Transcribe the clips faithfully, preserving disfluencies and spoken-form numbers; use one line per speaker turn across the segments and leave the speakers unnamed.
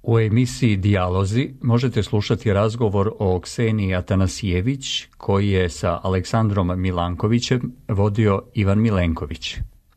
U emisiji Dijalozi možete slušati razgovor o Kseniji Atanasijević koji je sa Aleksandrom Milankovićem vodio Ivan Milenković.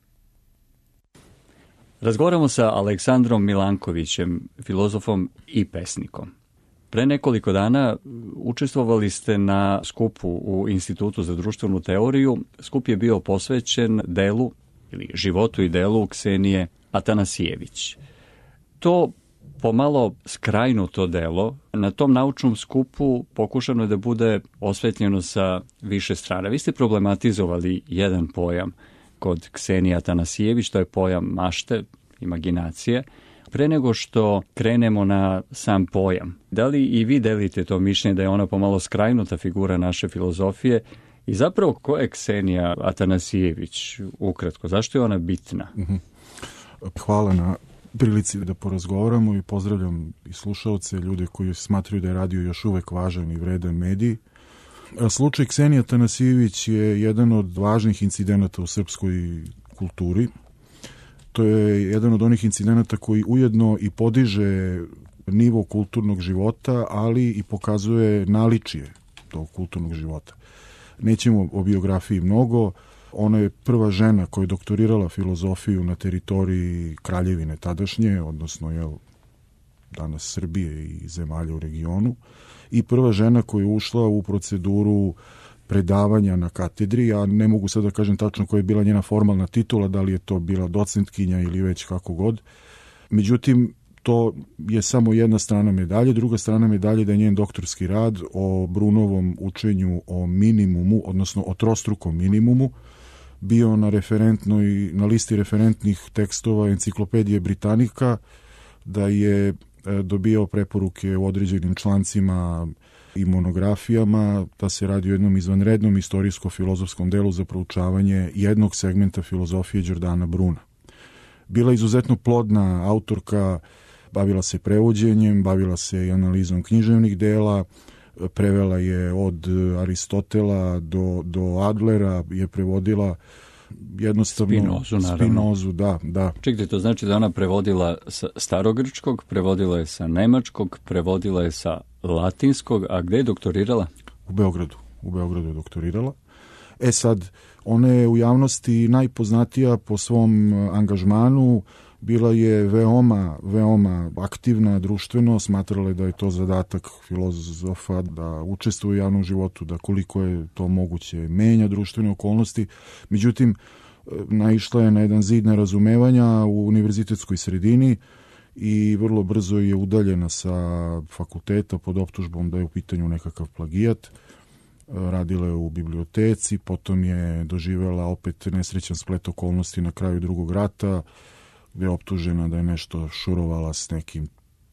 Razgovaramo sa Aleksandrom Milankovićem, filozofom i pesnikom. Pre nekoliko dana učestvovali ste na skupu u Institutu za društvenu teoriju. Skup je bio posvećen delu ili životu i delu Ksenije Atanasijević. To pomalo skrajnuto delo, na tom naučnom skupu pokušano je da bude osvetljeno sa više strana. Vi ste problematizovali jedan pojam kod Ksenije Atanasijević, to je pojam mašte, imaginacije. Pre nego što krenemo na sam pojam, da li i vi delite to mišljenje da je ona pomalo skrajnuta figura naše filozofije i zapravo ko je Ksenija Atanasijević ukratko? Zašto je ona bitna?
Hvala na prilici da porazgovaramo i pozdravljam i slušalce, ljude koji smatraju da je radio još uvek važan i vredan medij. Slučaj Ksenije Atanasijević je jedan od važnih incidenata u srpskoj kulturi. To je jedan od onih incidenata koji ujedno i podiže nivo kulturnog života, ali i pokazuje naličje tog kulturnog života. Nećemo o biografiji mnogo. Ona je prva žena koja je doktorirala filozofiju na teritoriji Kraljevine tadašnje, odnosno je danas Srbije i zemalja u regionu, i prva žena koja je ušla u proceduru predavanja na katedri. Ja ne mogu sad da kažem tačno koja je bila njena formalna titula, da li je to bila docentkinja ili već kako god. Međutim, to je samo jedna strana medalje. Druga strana medalje da je njen doktorski rad o Brunovom učenju o minimumu, odnosno o trostrukom minimumu, bio na referentnoj, na listi referentnih tekstova Enciklopedije Britanika, da je dobijao preporuke u određenim člancima i monografijama, da se radi o jednom izvanrednom istorijsko-filozofskom delu za proučavanje jednog segmenta filozofije Đordana Bruna. Bila izuzetno plodna autorka, bavila se prevođenjem, bavila se i analizom književnih dela, prevela je od Aristotela do, do Adlera, je prevodila jednostavno
Spinozu, naravno.
Spinozu, da, da.
Čekajte, to znači da ona prevodila sa starogrčkog, prevodila je sa nemačkog, prevodila je sa latinskog, a gde je doktorirala?
U Beogradu. U Beogradu je doktorirala. E sad, ona je u javnosti najpoznatija po svom angažmanu, bila je veoma, veoma aktivna društveno, smatrala je da je to zadatak filozofa da učestvuje u javnom životu, da koliko je to moguće menja društvene okolnosti. Međutim, naišla je na jedan zid nerazumevanja u univerzitetskoj sredini i vrlo brzo je udaljena sa fakulteta pod optužbom da je u pitanju nekakav plagijat. Radila je u biblioteci, potom je doživela opet nesrećan splet okolnosti na kraju drugog rata, gde je optužena da je nešto šurovala s nekim,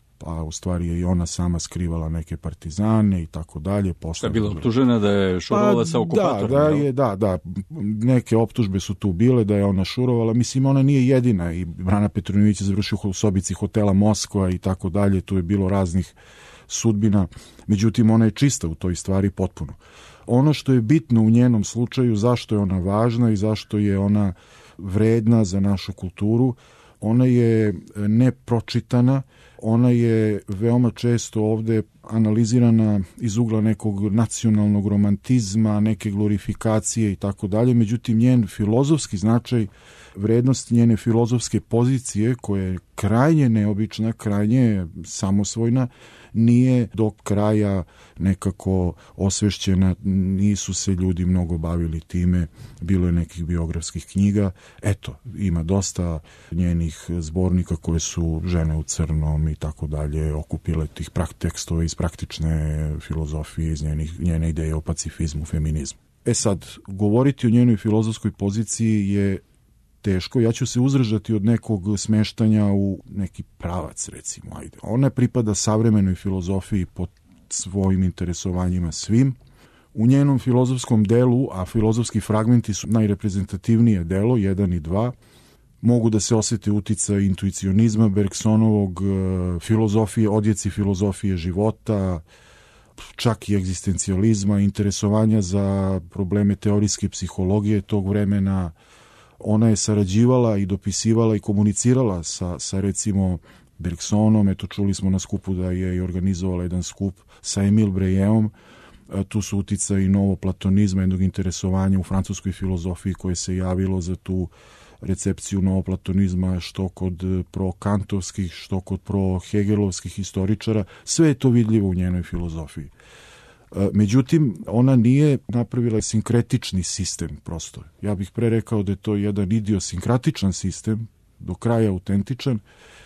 a u stvari je i ona sama skrivala neke partizane i tako dalje.
Je bila optužena da je šurovala pa, sa okupatorom?
Da, da, je, da, da, neke optužbe su tu bile da je ona šurovala. Mislim, ona nije jedina i Brana Petronijević je završio u sobici hotela Moskva i tako dalje. Tu je bilo raznih sudbina. Međutim, ona je čista u toj stvari potpuno. Ono što je bitno u njenom slučaju, zašto je ona važna i zašto je ona vredna za našu kulturu, ona je nepročitana, ona je veoma često ovde analizirana iz ugla nekog nacionalnog romantizma, neke glorifikacije i tako dalje. Međutim, njen filozofski značaj, vrednost njene filozofske pozicije, koja je krajnje neobična, krajnje samosvojna, nije do kraja nekako osvešćena, nisu se ljudi mnogo bavili time, bilo je nekih biografskih knjiga. Eto, ima dosta njenih zbornika koje su Žene u crnom i tako dalje, okupile tih tekstova iz praktične filozofije, iz njenih, njene ideje o pacifizmu, feminizmu. E sad, govoriti o njenoj filozofskoj poziciji je teško. Ja ću se uzdržati od nekog smeštanja u neki pravac, recimo. Ajde. Ona pripada savremenoj filozofiji po svojim interesovanjima svim. U njenom filozofskom delu, a filozofski fragmenti su najreprezentativnije delo, jedan i dva, mogu da se osjeti uticaj intuicionizma, Bergsonovog, filozofije, odjeci filozofije života, čak i egzistencijalizma, interesovanja za probleme teorijske psihologije tog vremena. Ona je sarađivala i dopisivala i komunicirala sa, sa recimo Bergsonom, eto čuli smo na skupu da je i organizovala jedan skup sa Emil Brejeom, tu su uticaji i novoplatonizma, jednog interesovanja u francuskoj filozofiji koje se javilo za tu recepciju novoplatonizma što kod pro-kantovskih, što kod pro-hegelovskih historičara, sve je to vidljivo u njenoj filozofiji. Međutim, ona nije napravila sinkretični sistem prosto. Ja bih pre rekao da je to jedan idiosinkratičan sistem, do kraja autentičan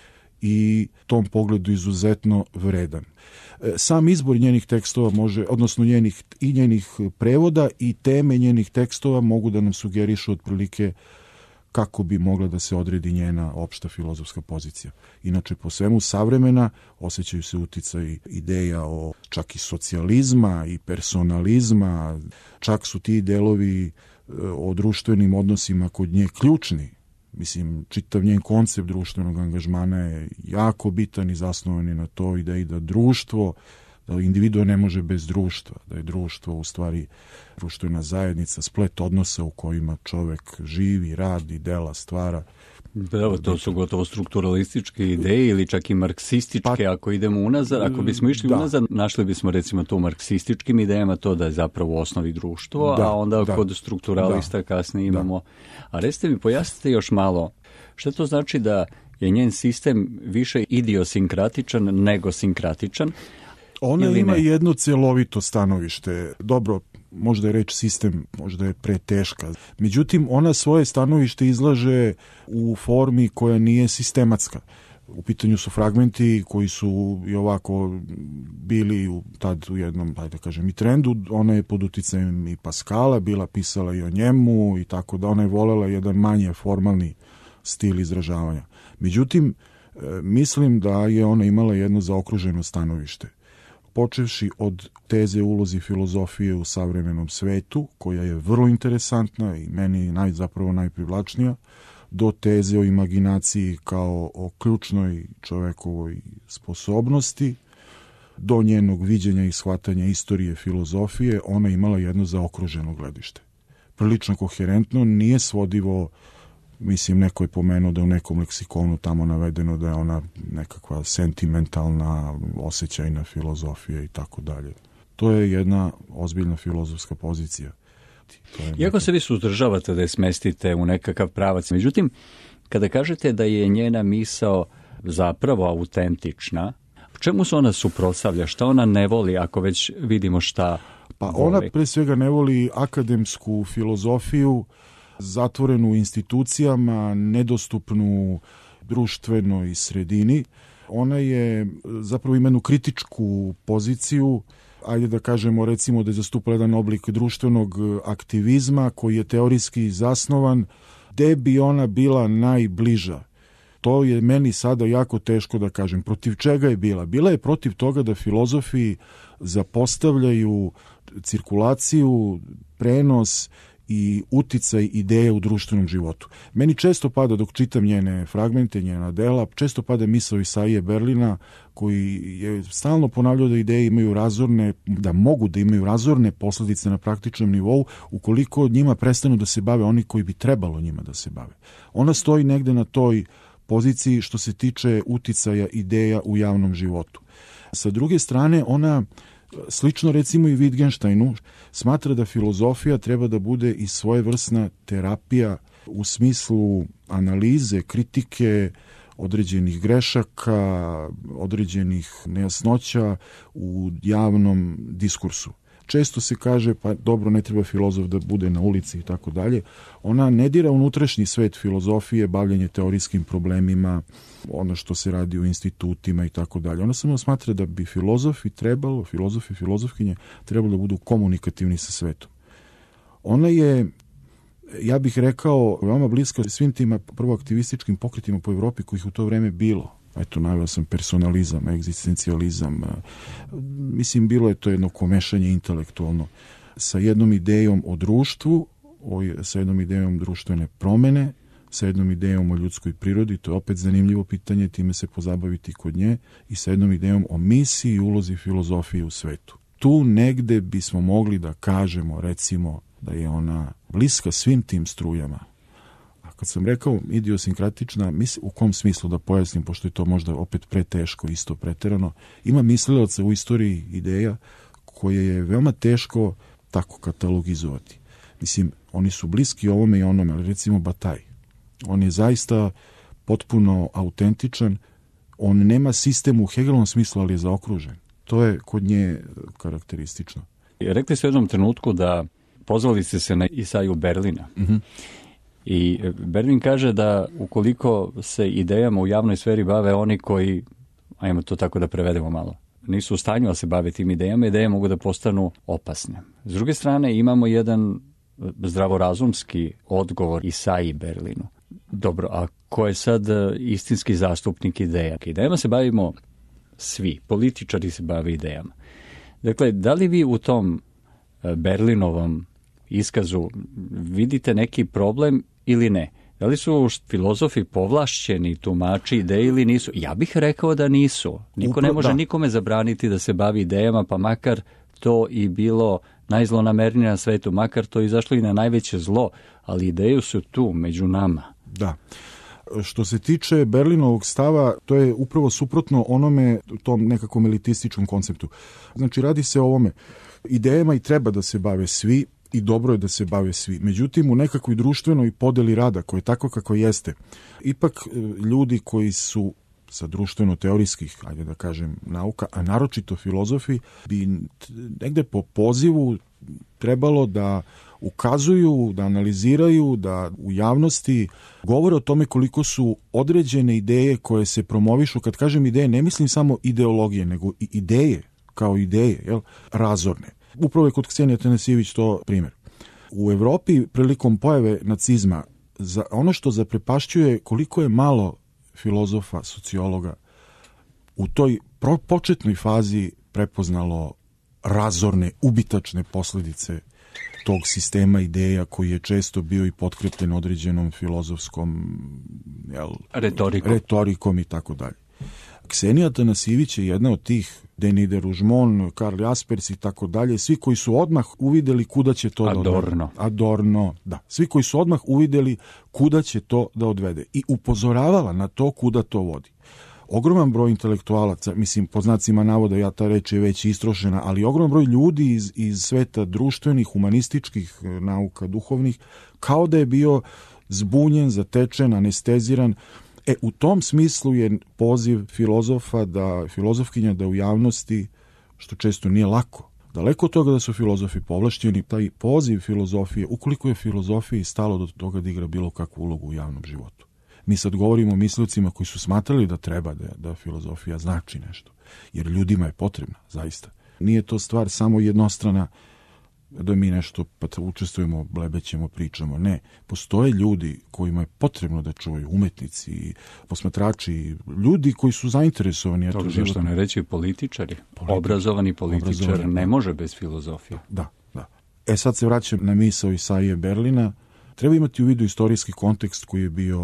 i tom pogledu izuzetno vredan. Sam izbor njenih tekstova može, odnosno njenih, i njenih prevoda i teme njenih tekstova mogu da nam sugerišu otprilike kako bi mogla da se odredi njena opšta filozofska pozicija. Inače, po svemu savremena osjećaju se uticaj ideja o čak i socijalizma i personalizma, čak su ti delovi o društvenim odnosima kod nje ključni. Mislim, čitav njen koncept društvenog angažmana je jako bitan i zasnovan je na to ideji da društvo, da individua ne može bez društva, da je društvo u stvari društvena zajednica, splet odnosa u kojima čovek živi, radi, dela, stvara.
Da, to su gotovo strukturalističke ideje ili čak i marksističke, pa, ako idemo unazad. Ako bismo išli da. unazad, našli bismo recimo to u marksističkim idejama, to da je zapravo u osnovi društvo, da, a onda da. kod strukturalista da. kasnije imamo. Da. A recite mi, pojasnite još malo, što to znači da je njen sistem više idiosinkratičan nego sinkratičan?
Ona ima ne? jedno celovito stanovište. Dobro, možda je reč sistem, možda je preteška. Međutim, ona svoje stanovište izlaže u formi koja nije sistematska. U pitanju su fragmenti koji su i ovako bili u, tad u jednom, ajde da kažem, i trendu. Ona je pod uticajem i Paskala, bila pisala i o njemu i tako da ona je volela jedan manje formalni stil izražavanja. Međutim, mislim da je ona imala jedno zaokruženo stanovište. Počevši od teze ulozi filozofije u savremenom svetu, koja je vrlo interesantna i meni naj, zapravo najprivlačnija, do teze o imaginaciji kao o ključnoj čovekovoj sposobnosti, do njenog viđenja i shvatanja istorije filozofije, ona imala jedno zaokruženo gledište. Prilično koherentno, nije svodivo. Mislim, neko je pomenuo da je u nekom leksikonu tamo navedeno da je ona nekakva sentimentalna, osjećajna filozofija i tako dalje. To je jedna ozbiljna filozofska pozicija. To je
Iako
neka...
se vi suzdržavate da je smestite u nekakav pravac, međutim, kada kažete da je njena misao zapravo autentična, čemu se ona suprotstavlja? Šta ona ne voli, ako već vidimo šta
Pa
voli?
Ona pre svega ne voli akademsku filozofiju, zatvorenu u institucijama, nedostupnu društvenoj sredini. Ona je zapravo ima jednu kritičku poziciju, ajde da kažemo recimo da je zastupala jedan oblik društvenog aktivizma koji je teorijski zasnovan, gde bi ona bila najbliža. To je meni sada jako teško da kažem. Protiv čega je bila? Bila je protiv toga da filozofi zapostavljaju cirkulaciju, prenos i uticaj ideje u društvenom životu. Meni često pada, dok čitam njene fragmente, njena dela, često pada misao Isaije Berlina, koji je stalno ponavljao da ideje imaju razorne, da mogu da imaju razorne posledice na praktičnom nivou, ukoliko njima prestanu da se bave oni koji bi trebalo njima da se bave. Ona stoji negde na toj poziciji što se tiče uticaja ideja u javnom životu. Sa druge strane, ona slično recimo i Wittgensteinu smatra da filozofija treba da bude i svojevrsna terapija u smislu analize, kritike određenih grešaka, određenih nejasnoća u javnom diskursu. Često se kaže, pa dobro, ne treba filozof da bude na ulici i tako dalje. Ona ne dira unutrašnji svet filozofije, bavljanje teorijskim problemima, ono što se radi u institutima i tako dalje. Ona samo smatra da bi filozofi trebalo, filozofi i filozofkinje trebalo da budu komunikativni sa svetom. Ona je, ja bih rekao, veoma bliska svim tim prvo aktivističkim pokretima po Evropi kojih u to vreme bilo. Eto, naveo sam personalizam, egzistencijalizam. Mislim, bilo je to jedno komešanje intelektualno sa jednom idejom o društvu, o, sa jednom idejom društvene promene, sa jednom idejom o ljudskoj prirodi, to je opet zanimljivo pitanje, time se pozabaviti kod nje, i sa jednom idejom o misiji i ulozi filozofije u svetu. Tu negde bismo mogli da kažemo, recimo, da je ona bliska svim tim strujama. A Kad sam rekao idiosinkratična, u kom smislu da pojasnim, pošto je to možda opet preteško, isto preterano, ima mislilaca u istoriji ideja koje je veoma teško tako katalogizovati. Mislim, oni su bliski ovome i onome, ali recimo Bataj. On je zaista potpuno autentičan, on nema sistem u Hegelovom smislu, ali je zaokružen. To je kod nje karakteristično.
Rekli ste u jednom trenutku da pozvali ste se na Isaju Berlina.
Uh-huh.
I Berlin kaže da ukoliko se idejama u javnoj sferi bave oni koji, ajmo to tako da prevedemo malo, nisu u stanju da se bave tim idejama, ideje mogu da postanu opasne. S druge strane imamo jedan zdravorazumski odgovor Isaiji Berlinu. Dobro, a ko je sad istinski zastupnik ideja? Idejama se bavimo svi, političari se bave idejama. Dakle, da li vi u tom Berlinovom iskazu vidite neki problem ili ne? Da li su filozofi povlašćeni tumači ideje ili nisu? Ja bih rekao da nisu. Niko Upro, ne može da. nikome zabraniti da se bavi idejama, pa makar to i bilo najzlonamernije na svetu, makar to izašlo i na najveće zlo, ali ideje su tu, među nama.
Da. Što se tiče Berlinovog stava, to je upravo suprotno onome, tom nekakvom elitističkom konceptu. Znači, radi se o ovome. Idejama i treba da se bave svi i dobro je da se bave svi. Međutim, u nekakvoj društvenoj podeli rada, koja je tako kako jeste, ipak ljudi koji su sa društveno-teorijskih, ajde da kažem, nauka, a naročito filozofi, bi negde po pozivu trebalo da ukazuju, da analiziraju, da u javnosti govore o tome koliko su određene ideje koje se promovišu. Kad kažem ideje, ne mislim samo ideologije, nego i ideje, kao ideje, jel, razorne. Upravo je kod Ksenije Atanasijević to primjer. U Evropi prilikom pojave nacizma, za ono što zaprepašćuje koliko je malo filozofa, sociologa u toj pro- početnoj fazi prepoznalo razorne, ubitačne posljedice tog sistema ideja koji je često bio i potkrepljen određenom filozofskom jel,
retorikom.
retorikom i tako dalje. Ksenija Atanasijević je jedna od tih, Denis de Rougemont, Karl Jaspers i tako dalje, svi koji su odmah uvideli kuda će to
Adorno.
da odvede. Adorno, da. Svi koji su odmah uvideli kuda će to da odvede i upozoravala na to kuda to vodi. Ogroman broj intelektualaca, mislim, po znacima navoda, ja ta reč je već istrošena, ali ogroman broj ljudi iz, iz sveta društvenih, humanističkih nauka, duhovnih, kao da je bio zbunjen, zatečen, anesteziran. E, u tom smislu je poziv filozofa, da, filozofkinja da u javnosti, što često nije lako, daleko od toga da su filozofi povlašćeni, taj poziv filozofije, ukoliko je filozofiji stalo do toga da igra bilo kakvu ulogu u javnom životu. Mi sad govorimo o mislocima koji su smatrali da treba da, da filozofija znači nešto, jer ljudima je potrebna, zaista. Nije to stvar samo jednostrana da mi nešto pa učestvujemo, blebećemo, pričamo. Ne, postoje ljudi kojima je potrebno da čuju, umetnici, posmatrači, ljudi koji su zainteresovani.
To je što ne reći političari. Politik. Obrazovani političar Obrazovani, ne može bez filozofije.
Da, da. E sad se vraćam na misao Isaije Berlina. Treba imati u vidu istorijski kontekst koji je bio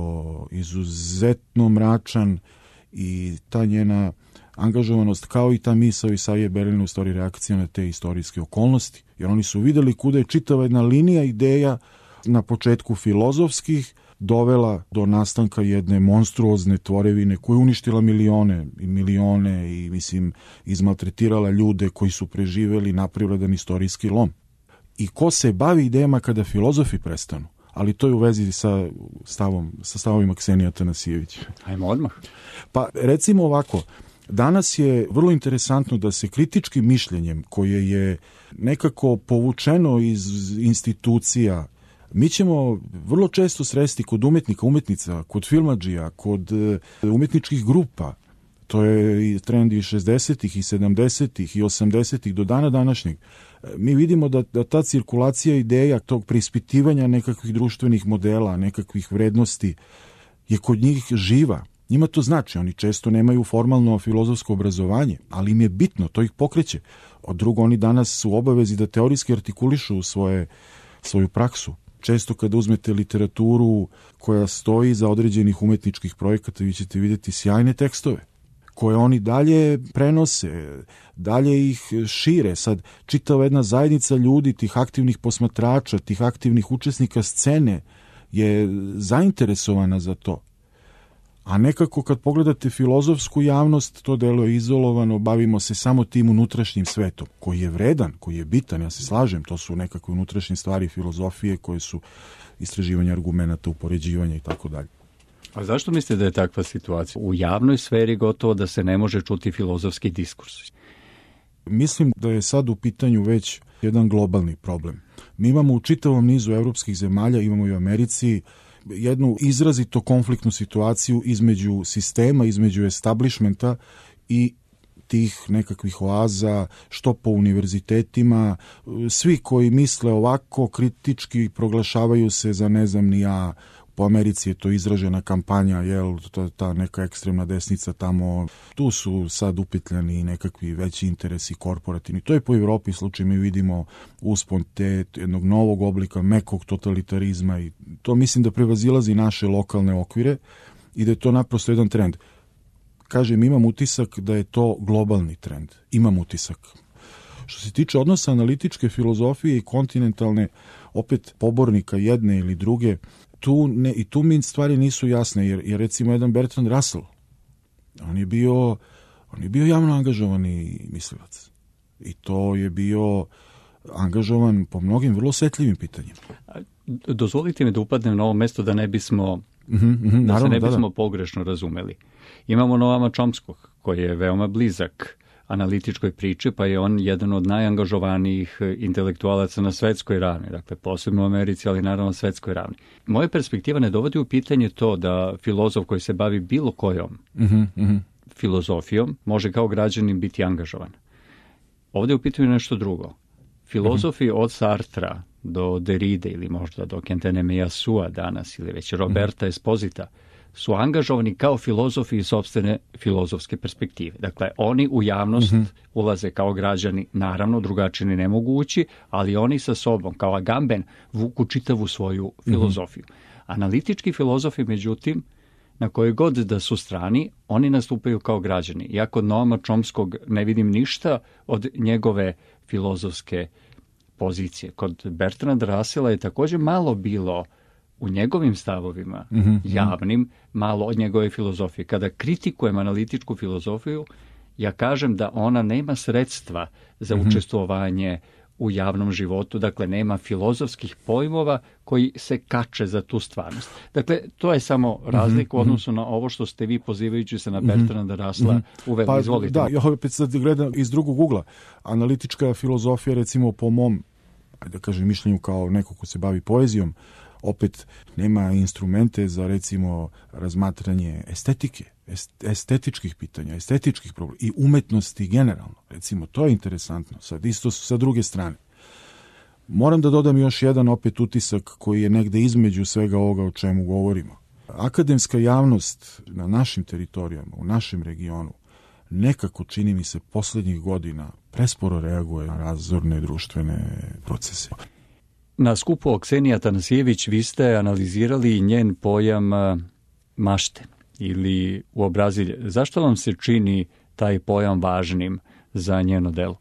izuzetno mračan i ta njena angažovanost, kao i ta misao Isaije Berlina, u stvari reakcija na te istorijske okolnosti. Jer oni su videli kuda je čitava jedna linija ideja na početku filozofskih dovela do nastanka jedne monstruozne tvorevine koja je uništila milione i milione i, mislim, izmaltretirala ljude koji su preživeli, napravila jedan istorijski lom. I ko se bavi idejama kada filozofi prestanu? Ali to je u vezi sa stavom, sa stavovima Ksenije Atanasijević.
Ajmo odmah.
Pa recimo ovako, danas je vrlo interesantno da se kritičkim mišljenjem koje je nekako povučeno iz institucija, mi ćemo vrlo često sresti kod umetnika, umetnica, kod filmadžija, kod umetničkih grupa. To je i trend i šezdesetih i sedamdesetih i osamdesetih do dana današnjeg. Mi vidimo da, da ta cirkulacija ideja tog preispitivanja nekakvih društvenih modela, nekakvih vrednosti je kod njih živa. Njima to znači, oni često nemaju formalno filozofsko obrazovanje, ali im je bitno, to ih pokreće. Od drugo, oni danas su obavezi da teorijski artikulišu svoje, svoju praksu. Često kada uzmete literaturu koja stoji za određenih umetničkih projekata, vi ćete vidjeti sjajne tekstove koje oni dalje prenose, dalje ih šire. Sad, čitava jedna zajednica ljudi, tih aktivnih posmatrača, tih aktivnih učesnika scene, je zainteresovana za to. A nekako kad pogledate filozofsku javnost, to deluje izolovano, bavimo se samo tim unutrašnjim svetom, koji je vredan, koji je bitan, ja se slažem, to su nekakve unutrašnje stvari filozofije koje su istraživanje argumenata, upoređivanja i tako dalje.
A zašto mislite da je takva situacija? U javnoj sferi gotovo da se ne može čuti filozofski diskurs.
Mislim da je sad u pitanju već jedan globalni problem. Mi imamo u čitavom nizu evropskih zemalja, imamo i u Americi, jednu izrazito konfliktnu situaciju između sistema, između establishmenta i tih nekakvih oaza, što po univerzitetima. Svi koji misle ovako kritički proglašavaju se za ne znam ni ja. Po Americi je to izražena kampanja, jel, ta, ta neka ekstremna desnica tamo, tu su sad upetljani nekakvi veći interesi korporativni. To je po Evropi slučaj, mi vidimo uspon te jednog novog oblika mekog totalitarizma i to mislim da prevazilazi naše lokalne okvire i da je to naprosto jedan trend. Kažem, imam utisak da je to globalni trend. Imam utisak. Što se tiče odnosa analitičke filozofije i kontinentalne, opet pobornika jedne ili druge, tu ne, i tu mi stvari nisu jasne, jer, jer recimo jedan Bertrand Russell, on je bio, on je bio javno angažovani mislilac. I to je bio angažovan po mnogim vrlo osjetljivim pitanjima.
Dozvolite mi da upadnem na ovo mesto da ne bismo,
mm-hmm, mm-hmm,
da
naravno,
se ne bismo
da, da.
pogrešno razumeli. Imamo Noama Chomskog, koji je veoma blizak analitičkoj priči, pa je on jedan od najangažovanijih intelektualaca na svetskoj ravni, dakle posebno u Americi, ali naravno na svetskoj ravni. Moja perspektiva ne dovodi u pitanje to da filozof koji se bavi bilo kojom
mm-hmm, mm-hmm.
filozofijom može kao građanin biti angažovan. Ovdje je u pitanju nešto drugo. Filozofi mm-hmm. od Sartra do Derride ili možda do Kentenemeyasua danas ili već Roberta mm-hmm. Esposita su angažovani kao filozofi iz sopstvene filozofske perspektive. Dakle, oni u javnost mm-hmm. ulaze kao građani, naravno, drugačije ne mogu ući, ali oni sa sobom, kao Agamben, vuku čitavu svoju filozofiju. Mm-hmm. Analitički filozofi, međutim, na kojoj god da su strani, oni nastupaju kao građani. Ja kod Noama Chomskog ne vidim ništa od njegove filozofske pozicije. Kod Bertranda Russella je također malo bilo u njegovim stavovima, mm-hmm. javnim, malo od njegove filozofije. Kada kritikujem analitičku filozofiju, ja kažem da ona nema sredstva za mm-hmm. učestvovanje u javnom životu, dakle nema filozofskih pojmova koji se kače za tu stvarnost. Dakle, to je samo razlika mm-hmm. u odnosu na ovo što ste vi, pozivajući se na Bertranda Russella, mm-hmm. uveli.
Pa,
izvolite.
Da, ja opet sad gledam iz drugog ugla. Analitička filozofija, recimo po mom, ajde da kažem, mišljenju kao neko ko se bavi poezijom, opet nema instrumente za recimo razmatranje estetike, estetičkih pitanja, estetičkih problema i umetnosti generalno. Recimo, to je interesantno. Sad isto sa druge strane. Moram da dodam još jedan opet utisak koji je negde između svega ovoga o čemu govorimo. Akademska javnost na našim teritorijama, u našem regionu, nekako, čini mi se, poslednjih godina presporo reaguje na razorne društvene procese.
Na skupu o Kseniji Atanasijević vi ste analizirali njen pojam mašte ili uobrazilje. Zašto vam se čini taj pojam važnim za njeno delo?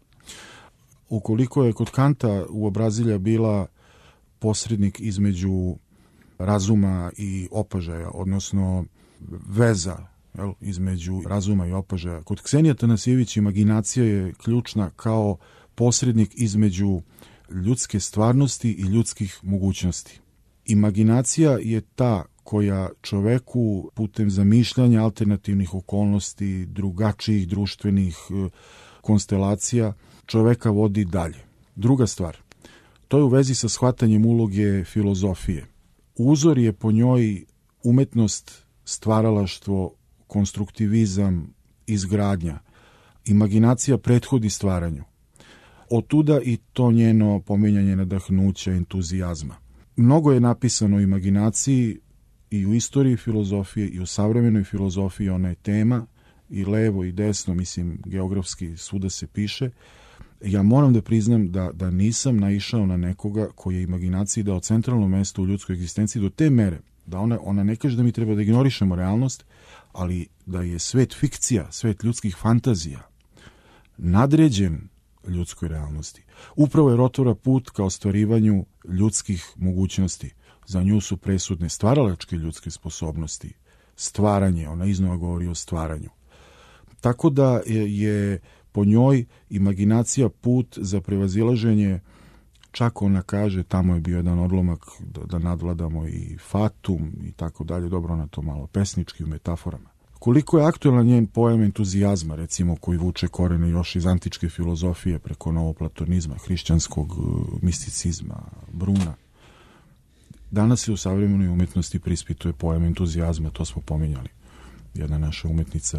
Ukoliko je kod Kanta uobrazilja bila posrednik između razuma i opažaja, odnosno veza, jel, između razuma i opažaja, kod Ksenije Atanasijević imaginacija je ključna kao posrednik između ljudske stvarnosti i ljudskih mogućnosti. Imaginacija je ta koja čoveku putem zamišljanja alternativnih okolnosti, drugačijih društvenih konstelacija, čoveka vodi dalje. Druga stvar, to je u vezi sa shvatanjem uloge filozofije. Uzor je po njoj umetnost, stvaralaštvo, konstruktivizam, izgradnja. Imaginacija prethodi stvaranju. Otuda i to njeno pominjanje nadahnuća, entuzijazma. Mnogo je napisano o imaginaciji i u istoriji filozofije i u savremenoj filozofiji, ona je tema i levo i desno, mislim, geografski svuda se piše. Ja moram da priznam da, da nisam naišao na nekoga koji je imaginaciji dao centralno mesto u ljudskoj egzistenciji do te mere da ona, ona ne kaže da mi treba da ignorišemo realnost, ali da je svet fikcija, svet ljudskih fantazija, nadređen ljudskoj realnosti. Upravo je otvara put ka ostvarivanju ljudskih mogućnosti. Za nju su presudne stvaralačke ljudske sposobnosti, stvaranje, ona iznova govori o stvaranju. Tako da je po njoj imaginacija put za prevazilaženje, čak ona kaže, tamo je bio jedan odlomak da, da nadvladamo i fatum i tako dalje, dobro, ona to malo pesnički u metaforama. Koliko je aktualan njen pojam entuzijazma, recimo, koji vuče korene još iz antičke filozofije preko novoplatonizma, hrišćanskog misticizma, Bruna. Danas se u savremenoj umetnosti prispituje pojam entuzijazma, to smo pominjali. Jedna naša umetnica,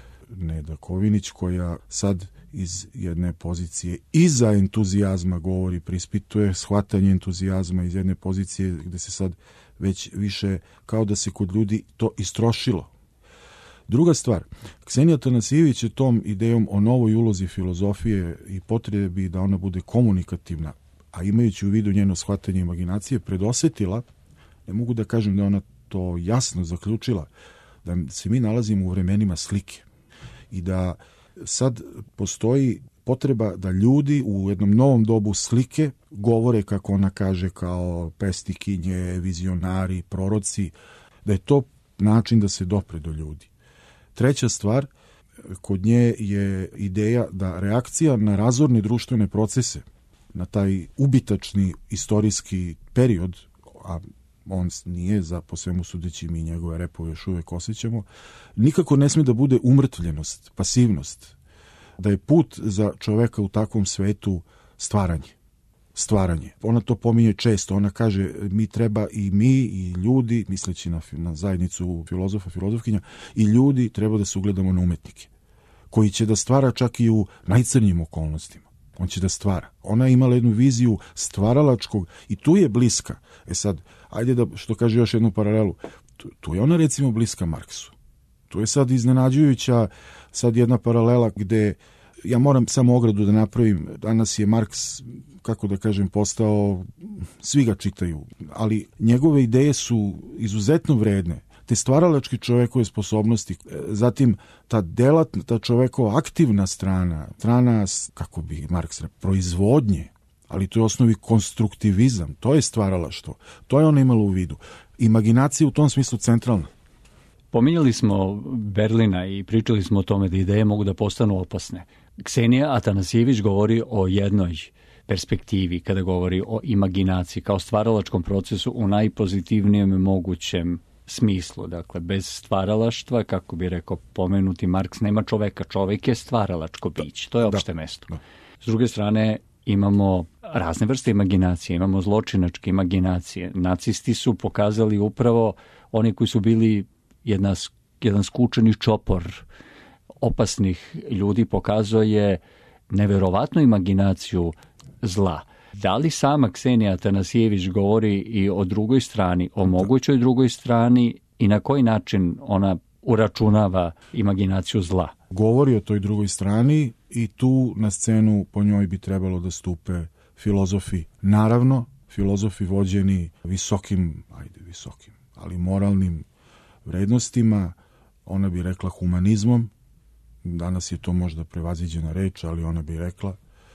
Neda Kovinić, koja sad iz jedne pozicije iza entuzijazma govori, prispituje shvatanje entuzijazma iz jedne pozicije gde se sad već više kao da se kod ljudi to istrošilo. Druga stvar, Ksenija Atanasijević je tom idejom o novoj ulozi filozofije i potrebi da ona bude komunikativna, a imajući u vidu njeno shvatanje imaginacije, predosetila, ne mogu da kažem da ona to jasno zaključila, da se mi nalazimo u vremenima slike i da sad postoji potreba da ljudi u jednom novom dobu slike govore, kako ona kaže, kao pesnikinje, vizionari, proroci, da je to način da se dopre do ljudi. Treća stvar, kod nje je ideja da reakcija na razorne društvene procese, na taj ubitačni istorijski period, a on nije, za po svemu sudeći mi njegove repove još uvek osjećamo, nikako ne sme da bude umrtvljenost, pasivnost, da je put za čoveka u takvom svetu stvaranje. Stvaranje. Ona to pominje često, ona kaže mi treba i mi i ljudi, misleći na, na zajednicu filozofa, filozofkinja, i ljudi treba da se ugledamo na umetnike, koji će da stvara čak i u najcrnjim okolnostima. On će da stvara. Ona je imala jednu viziju stvaralačkog i tu je bliska. E sad, ajde da, što kaže još jednu paralelu, tu, tu je ona recimo bliska Marksu. Tu je sad iznenađujuća sad jedna paralela gde ja moram samo ogradu da napravim. Danas je Marks, kako da kažem, postao, svi ga čitaju, ali njegove ideje su izuzetno vredne. Te stvaralačke čovekove sposobnosti, zatim ta delatna, ta čovekova aktivna strana, strana, kako bi Marks rekao, proizvodnje, ali to je osnovi konstruktivizam, to je stvaralaštvo, to je ona imala u vidu. Imaginacija u tom smislu centralna.
Pominjali smo Berlina i pričali smo o tome da ideje mogu da postanu opasne. Ksenija Atanasijević govori o jednoj perspektivi kada govori o imaginaciji kao stvaralačkom procesu u najpozitivnijem mogućem smislu. Dakle, bez stvaralaštva, kako bi rekao pomenuti Marks, nema čoveka. Čovek je stvaralačko biće. To je opšte da, mesto. Da. S druge strane, imamo razne vrste imaginacije. Imamo zločinačke imaginacije. Nacisti su pokazali upravo oni koji su bili jedna, jedan skučeni čopor opasnih ljudi, pokazao je neverovatnu imaginaciju zla. Da li sama Ksenija Atanasijević govori i o drugoj strani, o mogućoj drugoj strani i na koji način ona uračunava imaginaciju zla?
Govori o toj drugoj strani i tu na scenu po njoj bi trebalo da stupe filozofi. Naravno, filozofi vođeni visokim, ajde visokim, ali moralnim vrednostima, ona bi rekla humanizmom, danas je to možda prevaziđena reč, ali ona bi rekla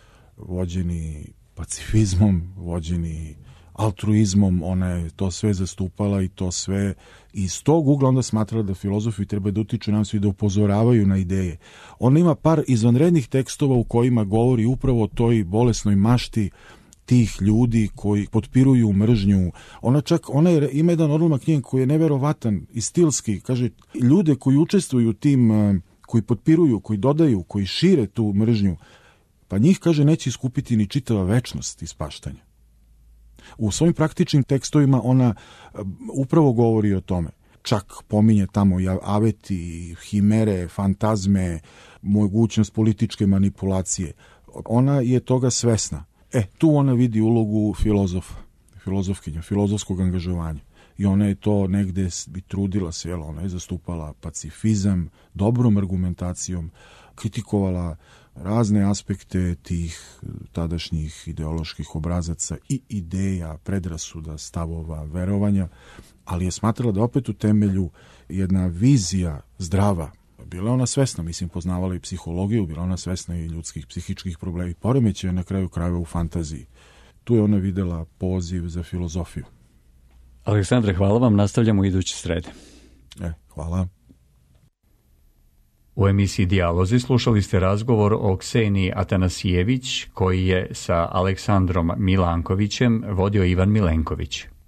vođeni pacifizmom, vođeni altruizmom, ona je to sve zastupala i to sve iz tog ugla onda smatrala da filozofi treba da utiču nam svi, da upozoravaju na ideje. Ona ima par izvanrednih tekstova u kojima govori upravo o toj bolesnoj mašti tih ljudi koji potpiruju mržnju. Ona čak, ona je, ima jedan odlomak knjige koji je neverovatan i stilski, kaže, ljude koji učestvuju u tim, koji potpiruju, koji dodaju, koji šire tu mržnju, pa njih, kaže, neće iskupiti ni čitava večnost ispaštanja. U svojim praktičnim tekstovima ona upravo govori o tome. Čak pominje tamo aveti, himere, fantazme, mogućnost političke manipulacije. Ona je toga svesna. E, tu ona vidi ulogu filozofa, filozofkinja, filozofskog angažovanja. I ona je to negde bi trudila se, jel, ona je zastupala pacifizam, dobrom argumentacijom, kritikovala razne aspekte tih tadašnjih ideoloških obrazaca i ideja, predrasuda, stavova, verovanja, ali je smatrala da opet u temelju jedna vizija zdrava. Bila ona svesna, mislim, poznavala i psihologiju, bila ona svesna i ljudskih psihičkih problema i poremećaja na kraju krajeva u fantaziji. Tu je ona videla poziv za filozofiju.
Aleksandre, hvala vam, nastavljamo iduće srede.
E, hvala.
U emisiji Dijalozi slušali ste razgovor o Kseniji Atanasijević koji je sa Aleksandrom Milankovićem vodio Ivan Milenković.